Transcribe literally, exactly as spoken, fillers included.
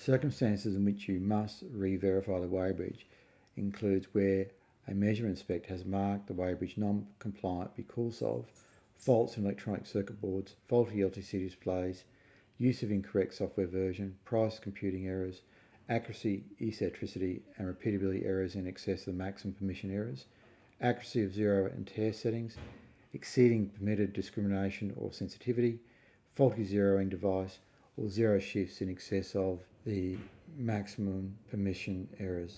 Circumstances in which you must re-verify the weighbridge includes where a measurement spec has marked the weighbridge non-compliant because of faults in electronic circuit boards, faulty L T C displays, use of incorrect software version, price computing errors, accuracy, eccentricity and repeatability errors in excess of the maximum permission errors, accuracy of zero and tear settings, exceeding permitted discrimination or sensitivity, faulty zeroing device, or zero shifts in excess of the maximum permission errors.